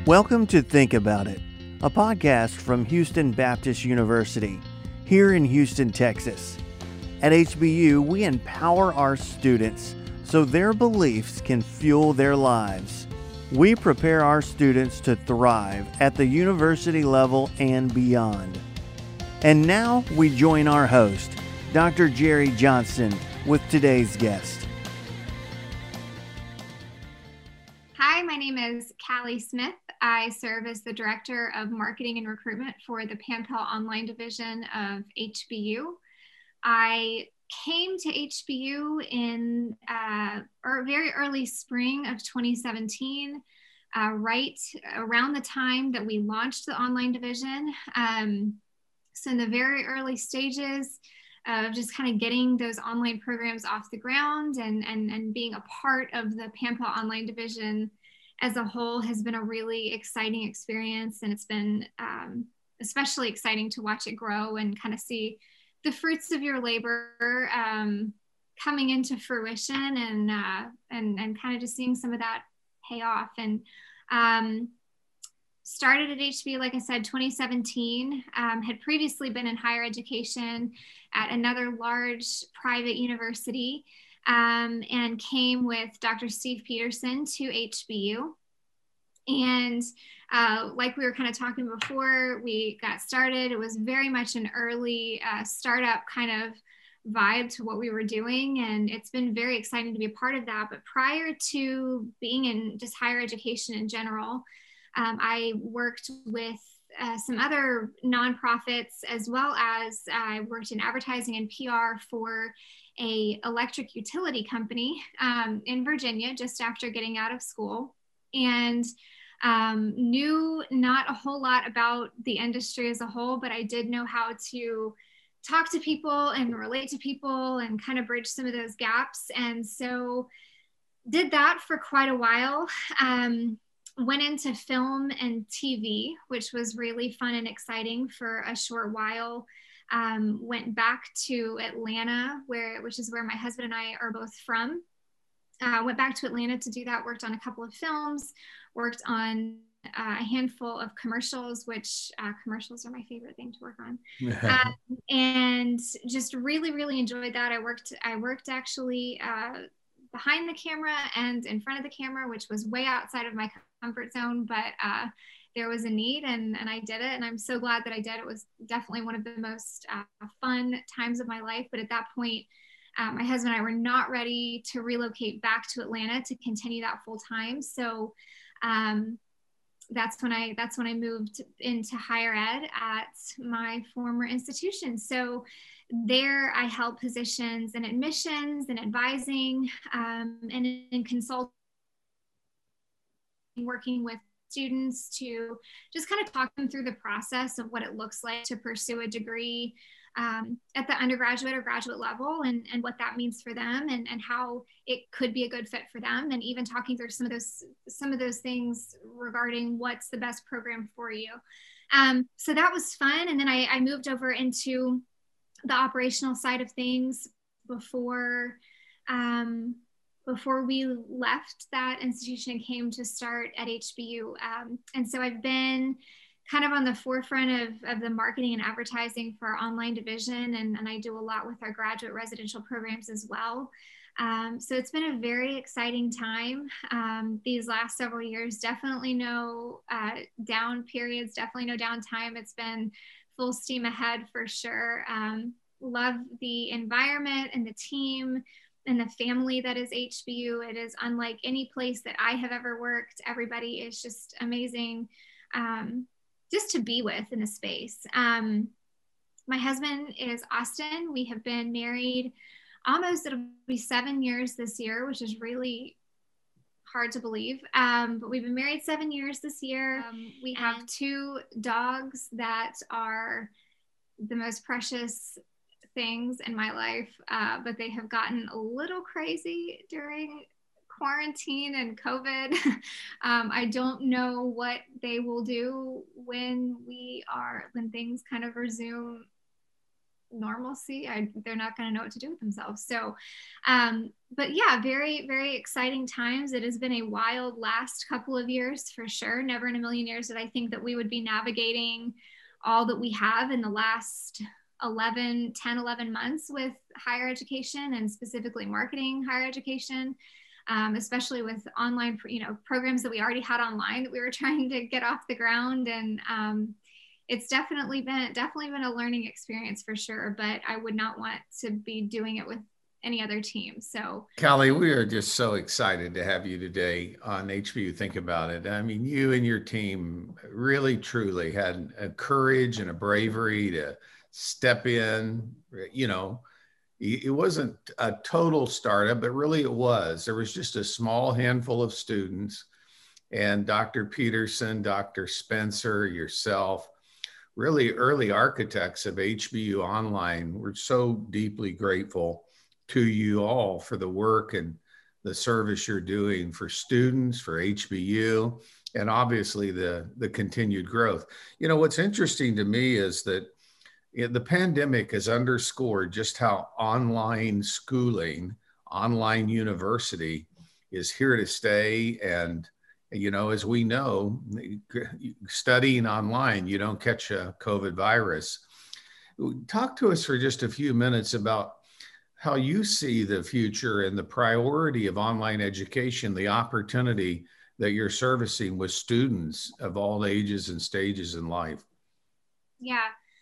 Welcome to Think About It, a podcast from Houston Baptist University, here in Houston, Texas. At HBU, we empower our students so their beliefs can fuel their lives. We prepare our students to thrive at the university level and beyond. And now we join our host, Dr. Jerry Johnson, with today's guest. Hi, my name is Callie Smith. I serve as the Director of Marketing and Recruitment for the Pampel Online Division of HBU. I came to HBU in very early spring of 2017, right around the time that we launched the online division. So in the very early stages of just kind of getting those online programs off the ground and being a part of the Pampel Online Division as a whole has been a really exciting experience. And it's been especially exciting to watch it grow and kind of see the fruits of your labor coming into fruition and kind of just seeing some of that pay off. And started at HBU, like I said, 2017, had previously been in higher education at another large private university, and came with Dr. Steve Peterson to HBU. And like we were kind of talking before we got started, it was very much an early startup kind of vibe to what we were doing. And it's been very exciting to be a part of that. But prior to being in just higher education in general, I worked with some other nonprofits, as well as I worked in advertising and PR for a electric utility company in Virginia just after getting out of school, and knew not a whole lot about the industry as a whole, but I did know how to talk to people and relate to people and kind of bridge some of those gaps. And so did that for quite a while. Went into film and TV, which was really fun and exciting for a short while. Went back to Atlanta, which is where my husband and I are both from. Went back to Atlanta to do that, worked on a couple of films, worked on a handful of commercials, which commercials are my favorite thing to work on. And just really, really enjoyed that. I worked actually behind the camera and in front of the camera, which was way outside of my comfort zone, but there was a need and I did it. And I'm so glad that I did. It was definitely one of the most fun times of my life. But at that point, my husband and I were not ready to relocate back to Atlanta to continue that full time. So that's when I moved into higher ed at my former institution. So there I held positions in admissions and advising, and in consulting, working with students to just kind of talk them through the process of what it looks like to pursue a degree at the undergraduate or graduate level, and what that means for them, and how it could be a good fit for them, and even talking through some of those things regarding what's the best program for you. So that was fun. And then I moved over into the operational side of things before we left that institution and came to start at HBU. And so I've been kind of on the forefront of the marketing and advertising for our online division. And I do a lot with our graduate residential programs as well. So it's been a very exciting time. These last several years, definitely no down periods, definitely no downtime. It's been full steam ahead for sure. Love the environment and the team and the family that is HBU. It is unlike any place that I have ever worked. Everybody is just amazing just to be with in the space. My husband is Austin. We have been married it'll be 7 years this year, which is really hard to believe. But we've been married 7 years this year. We have 2 dogs that are the most precious things in my life, but they have gotten a little crazy during quarantine and COVID. I don't know what they will do when things kind of resume normalcy, they're not going to know what to do with themselves. So, but yeah, very, very exciting times. It has been a wild last couple of years for sure. Never in a million years did I think that we would be navigating all that we have in the last 11 months with higher education, and specifically marketing higher education. Especially with online, programs that we already had online that we were trying to get off the ground. And it's definitely been a learning experience for sure, but I would not want to be doing it with any other team. So Callie, we are just so excited to have you today on HBU Think About It. I mean, you and your team really, truly had a courage and a bravery to step in. It wasn't a total startup, but really it was. There was just a small handful of students, and Dr. Peterson, Dr. Spencer, yourself, really early architects of HBU Online. We're so deeply grateful to you all for the work and the service you're doing for students, for HBU, and obviously the continued growth. What's interesting to me is that the pandemic has underscored just how online schooling, online university is here to stay. And, as we know, studying online, you don't catch a COVID virus. Talk to us for just a few minutes about how you see the future and the priority of online education, the opportunity that you're servicing with students of all ages and stages in life. Yeah.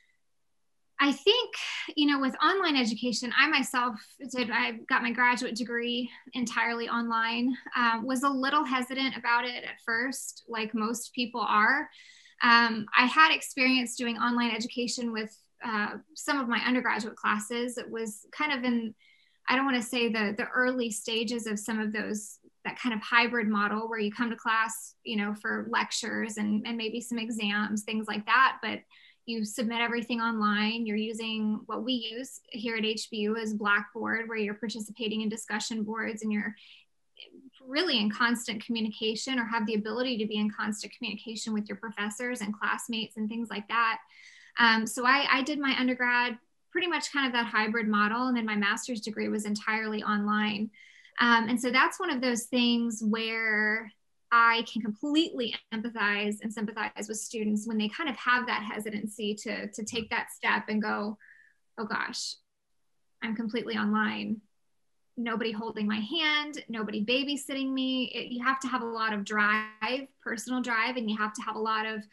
I think, with online education, I myself I got my graduate degree entirely online, was a little hesitant about it at first, like most people are. I had experience doing online education with some of my undergraduate classes. It was kind of I don't want to say the early stages of some of that kind of hybrid model where you come to class, for lectures and maybe some exams, things like that. But you submit everything online. You're using what we use here at HBU as Blackboard, where you're participating in discussion boards and you're really in constant communication, or have the ability to be in constant communication with your professors and classmates and things like that. So I did my undergrad pretty much kind of that hybrid model, and then my master's degree was entirely online. And so that's one of those things where I can completely empathize and sympathize with students when they kind of have that hesitancy to take that step and go, oh gosh, I'm completely online. Nobody holding my hand, nobody babysitting me. You have to have a lot of drive, personal drive, and you have to have a lot of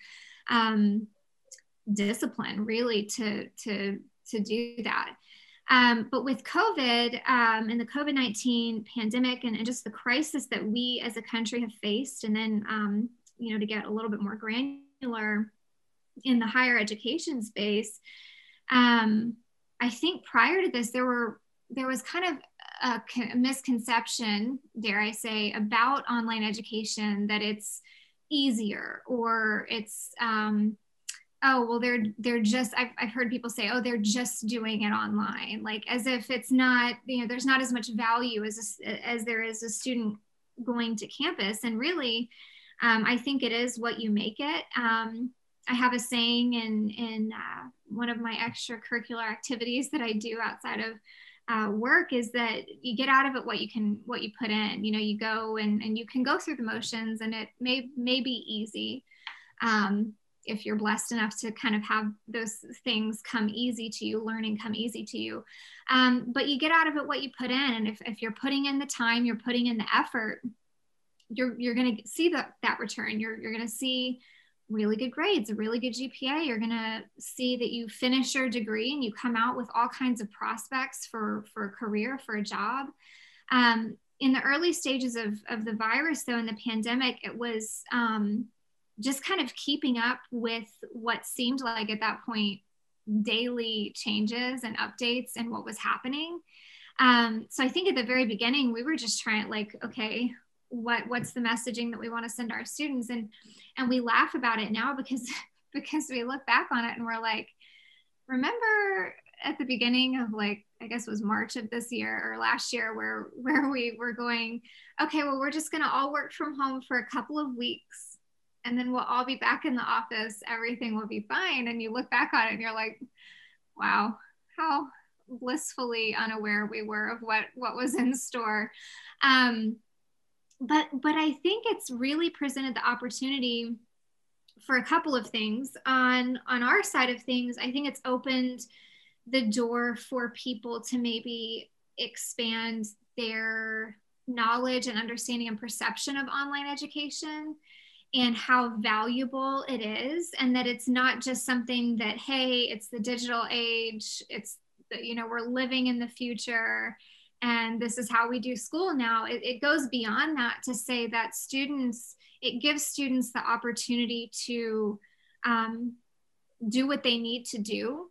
discipline really to do that. But with COVID and the COVID-19 pandemic and just the crisis that we as a country have faced, and then, to get a little bit more granular in the higher education space, I think prior to this, there was kind of a misconception, dare I say, about online education, that it's easier, or it's, oh, well, they're just, I've heard people say, oh, they're just doing it online, like as if it's not, there's not as much value as there is a student going to campus. And really, I think it is what you make it. I have a saying in one of my extracurricular activities that I do outside of work, is that you get out of it what you put in. You go and you can go through the motions, and it may be easy. If you're blessed enough to kind of have those things come easy to you, learning come easy to you. But you get out of it what you put in. And if you're putting in the time, you're putting in the effort, you're going to see that return. You're going to see really good grades, a really good GPA. You're going to see that you finish your degree and you come out with all kinds of prospects for a career, for a job. In the early stages of the virus, though, in the pandemic, it was just kind of keeping up with what seemed like at that point daily changes and updates and what was happening. So I think at the very beginning, we were just trying, like, okay, what's the messaging that we want to send our students? And we laugh about it now because we look back on it and we're like, remember at the beginning of, like, I guess it was March of this year or last year, where we were going, okay, well, we're just going to all work from home for a couple of weeks, and then we'll all be back in the office. Everything will be fine. And you look back on it and you're like, wow, how blissfully unaware we were of what was in store. But I think it's really presented the opportunity for a couple of things. On our side of things, I think it's opened the door for people to maybe expand their knowledge and understanding and perception of online education and how valuable it is, and that it's not just something that, hey, it's the digital age, it's, we're living in the future and this is how we do school now. It goes beyond that to say that it gives students the opportunity to do what they need to do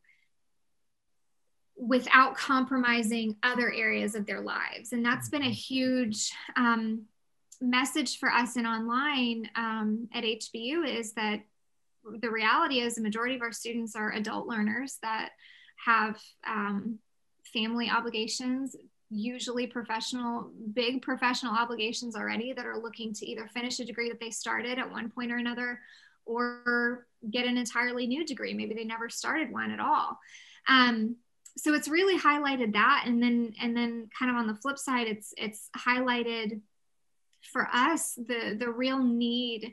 without compromising other areas of their lives. And that's been a huge message for us in online at HBU, is that the reality is the majority of our students are adult learners that have family obligations, usually big professional obligations already, that are looking to either finish a degree that they started at one point or another, or get an entirely new degree. Maybe they never started one at all. So it's really highlighted that. And then kind of on the flip side, it's highlighted for us the real need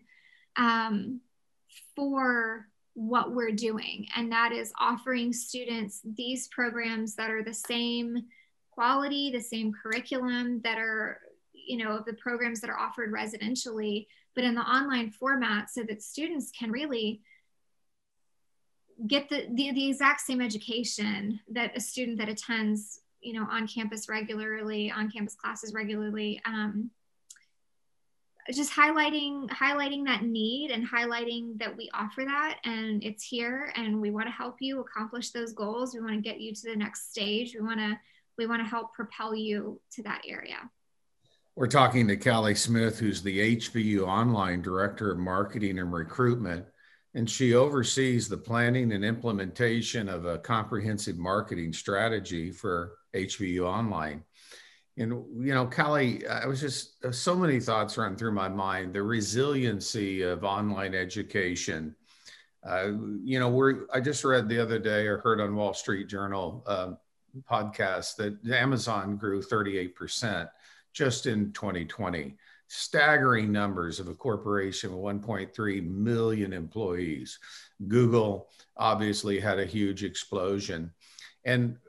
for what we're doing. And that is offering students these programs that are the same quality, the same curriculum, that are, the programs that are offered residentially, but in the online format, so that students can really get the exact same education that a student that attends, on campus classes regularly, just highlighting that need and highlighting that we offer that, and it's here, and we want to help you accomplish those goals. We want to get you to the next stage. We want to help propel you to that area. We're talking to Callie Smith, who's the HBU Online Director of Marketing and Recruitment, and she oversees the planning and implementation of a comprehensive marketing strategy for HBU Online. And, Callie, I was just, so many thoughts run through my mind. The resiliency of online education. I just read the other day, or heard on Wall Street Journal podcast, that Amazon grew 38% just in 2020. Staggering numbers of a corporation with 1.3 million employees. Google obviously had a huge explosion. And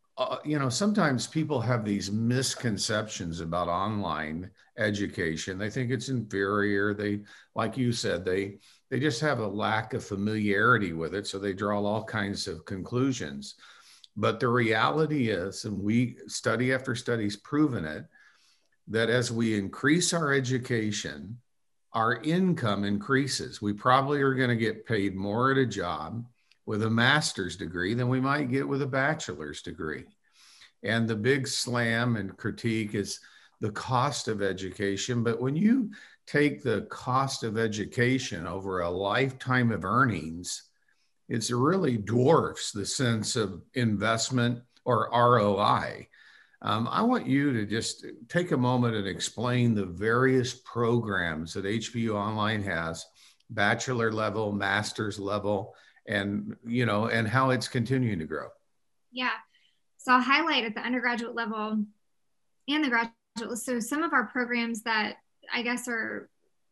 sometimes people have these misconceptions about online education. They think it's inferior. They, like you said, they just have a lack of familiarity with it. So they draw all kinds of conclusions. But the reality is, and study after study's proven it, that as we increase our education, our income increases. We probably are going to get paid more at a job with a master's degree than we might get with a bachelor's degree. And the big slam and critique is the cost of education. But when you take the cost of education over a lifetime of earnings, it really dwarfs the sense of investment or ROI. I want you to just take a moment and explain the various programs that HBU Online has, bachelor level, master's level, and how it's continuing to grow. Yeah. So I'll highlight at the undergraduate level and the graduate. So some of our programs that I guess are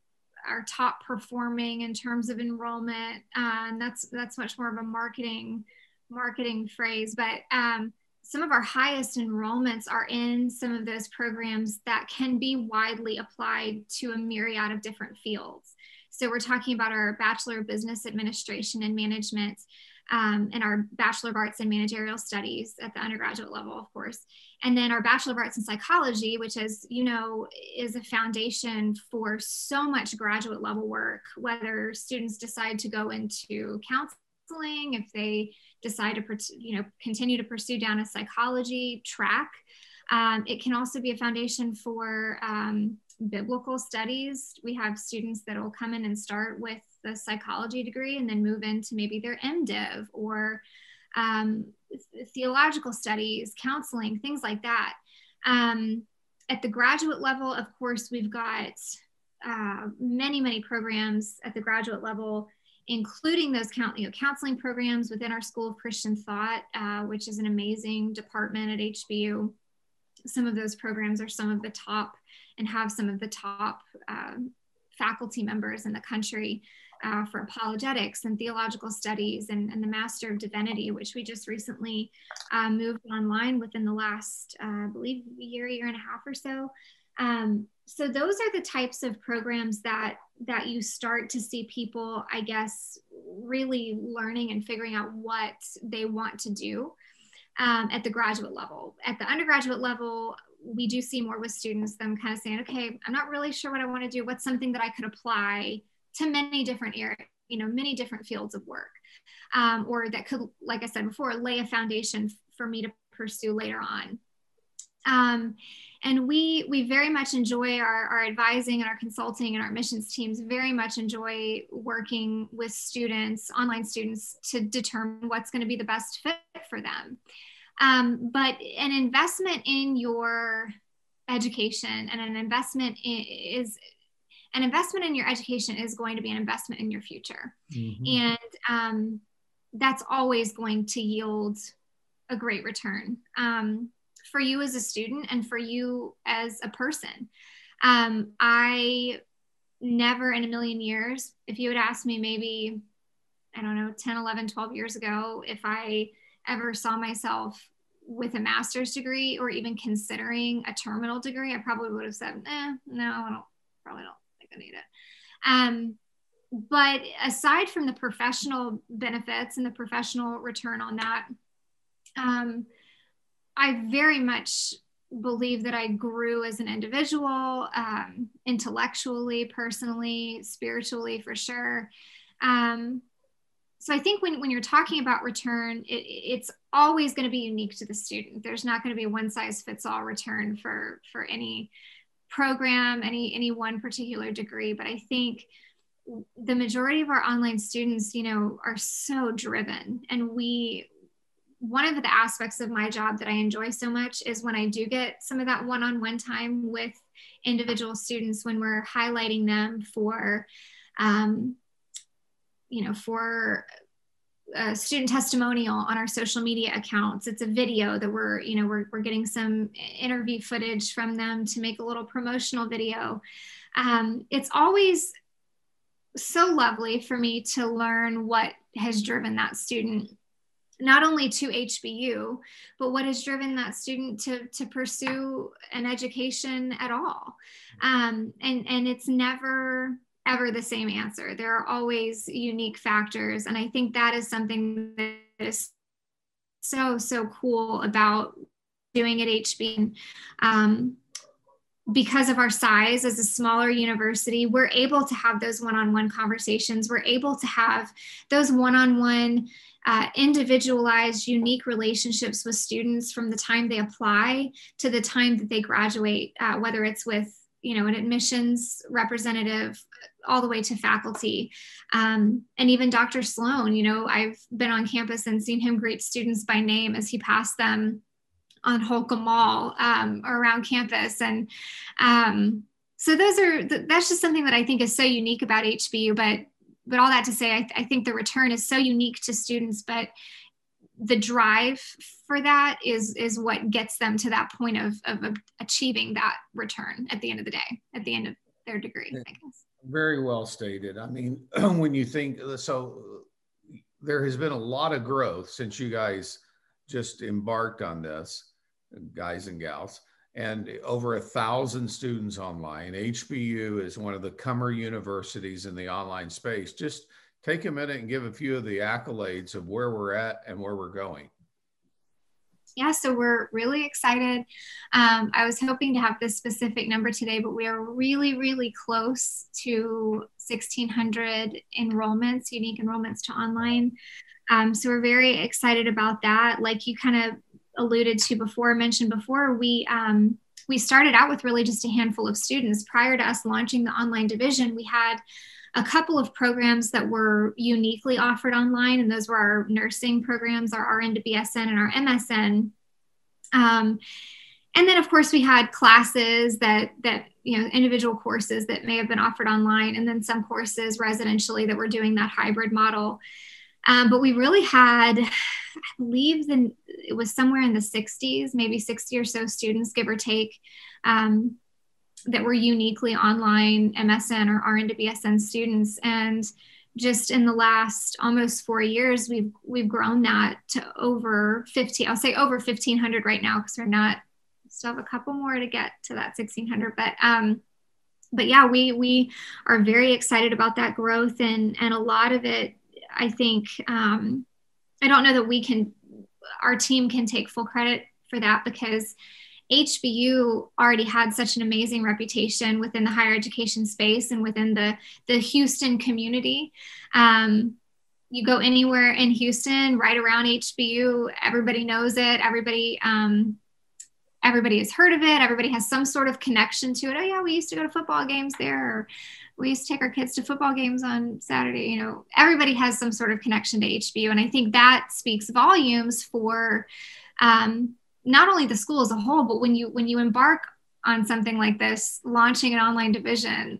top performing in terms of enrollment, and that's much more of a marketing phrase, but some of our highest enrollments are in some of those programs that can be widely applied to a myriad of different fields. So we're talking about our Bachelor of Business Administration and Management, and our Bachelor of Arts in Managerial Studies at the undergraduate level, of course. And then our Bachelor of Arts in Psychology, which, as you know, is a foundation for so much graduate level work, whether students decide to go into counseling, if they decide to continue to pursue down a psychology track. It can also be a foundation for biblical studies. We have students that will come in and start with the psychology degree and then move into maybe their MDiv or theological studies, counseling, things like that. At the graduate level, of course, we've got many programs at the graduate level including those counseling programs within our School of Christian Thought, which is an amazing department at HBU. Some of those programs are some of the top and have some of the top faculty members in the country for apologetics and theological studies, and the Master of Divinity, which we just recently moved online within the last, I believe, year and a half or so. So those are the types of programs that you start to see people, I guess, really learning and figuring out what they want to do at the graduate level. At the undergraduate level, we do see more with students, them kind of saying, okay, I'm not really sure what I want to do. What's something that I could apply to many different areas, many different fields of work, or that could, like I said before, lay a foundation for me to pursue later on. And we very much enjoy our advising and our consulting, and our admissions teams very much enjoy working with students, online students, to determine what's going to be the best fit for them. But an investment in your education and an investment in your education is going to be an investment in your future. Mm-hmm. And that's always going to yield a great return for you as a student and for you as a person. I never in a million years, if you had asked me maybe, I don't know, 10, 11, 12 years ago, if I ever saw myself with a master's degree or even considering a terminal degree, I probably would have said, no, I probably don't think I need it. But aside from the professional benefits and the professional return on that, I very much believe that I grew as an individual, intellectually, personally, spiritually, for sure. So I think when you're talking about return, it's always going to be unique to the student. There's not going to be a one size fits all return for any program, any one particular degree. But I think the majority of our online students, are so driven. And one of the aspects of my job that I enjoy so much is when I do get some of that one-on-one time with individual students, when we're highlighting them for a student testimonial on our social media accounts. It's a video that we're getting some interview footage from them to make a little promotional video. It's always so lovely for me to learn what has driven that student, not only to HBU, but what has driven that student to pursue an education at all. And it's never, ever the same answer. There are always unique factors. And I think that is something that is so, so cool about doing at HBU. Because of our size as a smaller university, we're able to have those one-on-one conversations. We're able to have those one-on-one individualized, unique relationships with students from the time they apply to the time that they graduate, whether it's with, an admissions representative all the way to faculty. And even Dr. Sloan, I've been on campus and seen him greet students by name as he passed them on Holcomb Mall around campus. And so that's just something that I think is so unique about HBU. But all that to say, I think the return is so unique to students, but the drive for that is what gets them to that point of achieving that return at the end of the day, at the end of their degree, I guess. Very well stated. I mean, when you think, so there has been a lot of growth since you guys just embarked on this, guys and gals, and over 1,000 students online. HBU is one of the comer universities in the online space. Just take a minute and give a few of the accolades of where we're at and where we're going. Yeah, so we're really excited. I was hoping to have this specific number today, but we are really, really close to 1,600 enrollments, unique enrollments to online. So we're very excited about that. Like you kind of alluded to before, mentioned before, we started out with really just a handful of students. Prior to us launching the online division, we had a couple of programs that were uniquely offered online, and those were our nursing programs, our RN to BSN and our MSN. And then of course we had classes that individual courses that may have been offered online, and then some courses residentially that were doing that hybrid model. But we really had, I believe it was somewhere in the 60s, maybe 60 or so students, give or take, that were uniquely online MSN or RN to BSN students. And just in the last almost 4 years, we've grown that to over 50. I'll say over 1,500 right now, because still have a couple more to get to that 1,600. But yeah, we are very excited about that growth, and a lot of it, I think, I don't know that our team can take full credit for that, because HBU already had such an amazing reputation within the higher education space and within the Houston community. You go anywhere in Houston, right around HBU, everybody knows it. Everybody has heard of it. Everybody has some sort of connection to it. Oh yeah, we used to go to football games there, or we used to take our kids to football games on Saturday. Everybody has some sort of connection to HBU. And I think that speaks volumes for not only the school as a whole, but when you embark on something like this, launching an online division,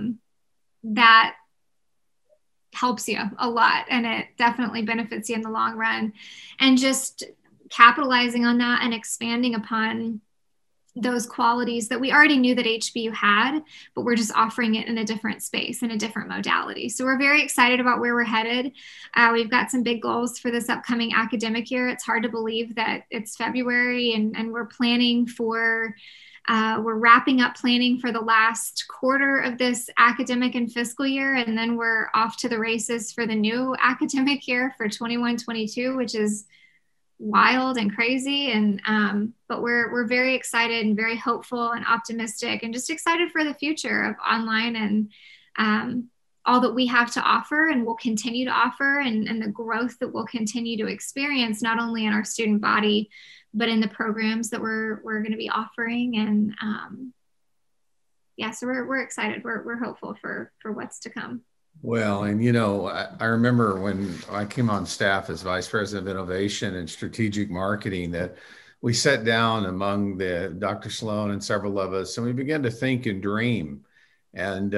that helps you a lot, and it definitely benefits you in the long run. And just capitalizing on that and expanding upon those qualities that we already knew that HBU had, but we're just offering it in a different space, in a different modality. So we're very excited about where we're headed. We've got some big goals for this upcoming academic year. It's hard to believe that it's February, and we're planning for, we're wrapping up planning for the last quarter of this academic and fiscal year. And then we're off to the races for the new academic year for 21-22, which is wild and crazy. And but we're very excited and very hopeful and optimistic, and just excited for the future of online and all that we have to offer and will continue to offer, and the growth that we'll continue to experience, not only in our student body, but in the programs that we're going to be offering. And so we're excited. We're hopeful for what's to come. Well, and I remember when I came on staff as Vice President of Innovation and Strategic Marketing, that we sat down among Dr. Sloan and several of us, and we began to think and dream. And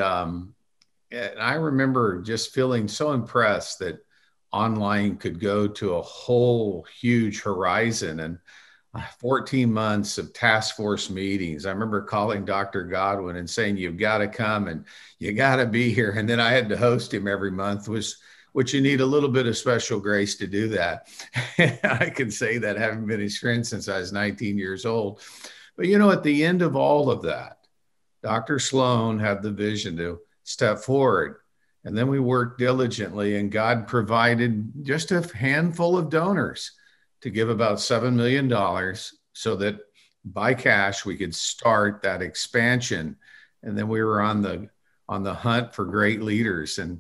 I remember just feeling so impressed that online could go to a whole huge horizon, and 14 months of task force meetings. I remember calling Dr. Godwin and saying, you've got to come and you got to be here. And then I had to host him every month, which you need a little bit of special grace to do that. I can say that, having been his friend since I was 19 years old. But at the end of all of that, Dr. Sloan had the vision to step forward. And then we worked diligently, and God provided just a handful of donors to give about $7 million so that by cash we could start that expansion. And then we were on the hunt for great leaders. And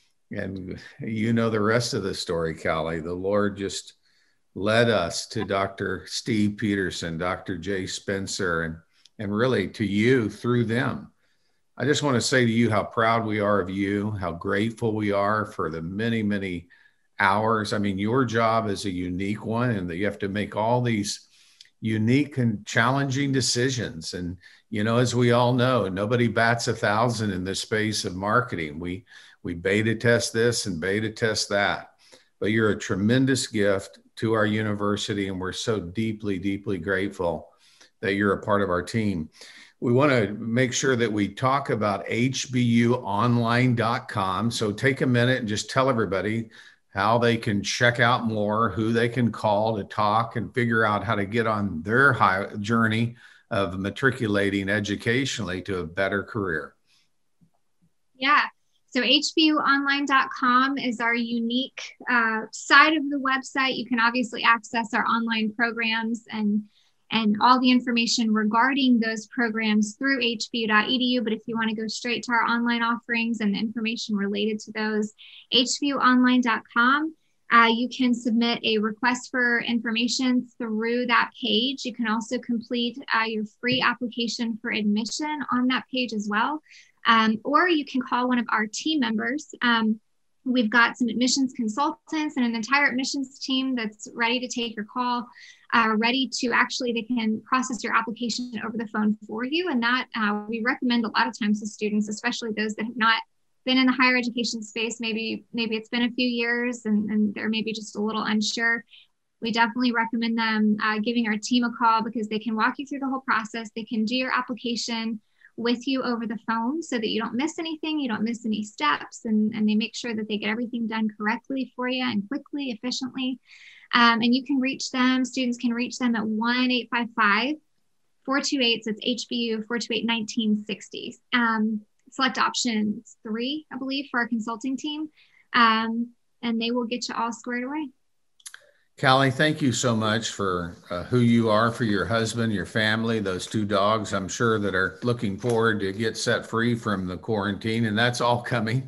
the rest of the story, Callie. The Lord just led us to Dr. Steve Peterson, Dr. Jay Spencer, and really to you through them. I just want to say to you how proud we are of you, how grateful we are for the many, many hours. I mean, your job is a unique one, and that you have to make all these unique and challenging decisions. And, as we all know, nobody bats 1,000 in the space of marketing. We beta test this and beta test that, but you're a tremendous gift to our university. And we're so deeply, deeply grateful that you're a part of our team. We want to make sure that we talk about hbuonline.com. So take a minute and just tell everybody how they can check out more, who they can call to talk and figure out how to get on their high journey of matriculating educationally to a better career. Yeah. So hbuonline.com is our unique side of the website. You can obviously access our online programs and all the information regarding those programs through hbu.edu. But if you want to go straight to our online offerings and the information related to those, hbuonline.com. You can submit a request for information through that page. You can also complete your free application for admission on that page as well. Or you can call one of our team members. We've got some admissions consultants and an entire admissions team that's ready to take your call, ready to actually, they can process your application over the phone for you. And that we recommend a lot of times to students, especially those that have not been in the higher education space. Maybe it's been a few years and they're maybe just a little unsure. We definitely recommend them giving our team a call, because they can walk you through the whole process. They can do your application with you over the phone so that you don't miss anything, you don't miss any steps, and they make sure that they get everything done correctly for you and quickly, efficiently. And you can reach them, students can reach them at 1-855-428, so it's HBU 428-1960. Select option 3, I believe, for our consulting team, and they will get you all squared away. Callie, thank you so much for who you are, for your husband, your family, those 2 dogs, I'm sure, that are looking forward to get set free from the quarantine, and that's all coming.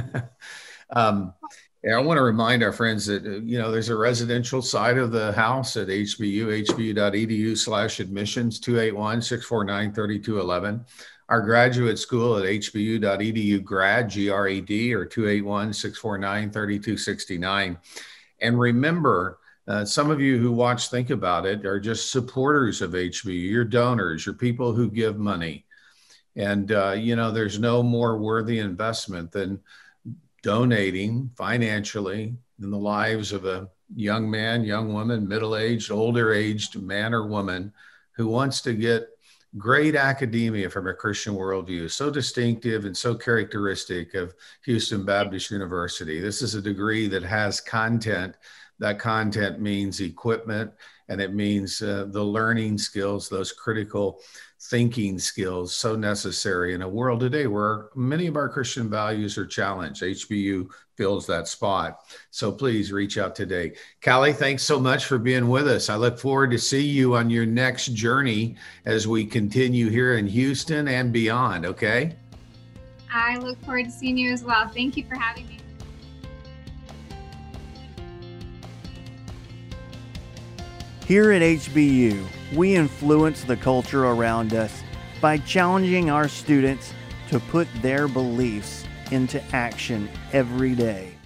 I want to remind our friends that, there's a residential side of the house at HBU, hbu.edu/admissions, 281-649-3211. Our graduate school at hbu.edu grad, GRED, or 281-649-3269. And remember, some of you who watch Think About It are just supporters of HBU. You're donors, you're people who give money. And, there's no more worthy investment than donating financially in the lives of a young man, young woman, middle-aged, older-aged man or woman who wants to get great academia from a Christian worldview, so distinctive and so characteristic of Houston Baptist University. This is a degree that has content. That content means equipment, and it means the learning skills, those critical thinking skills, so necessary in a world today where many of our Christian values are challenged. HBU fills that spot. So please reach out today. Callie, thanks so much for being with us. I look forward to see you on your next journey as we continue here in Houston and beyond, okay? I look forward to seeing you as well. Thank you for having me. Here at HBU, we influence the culture around us by challenging our students to put their beliefs into action every day.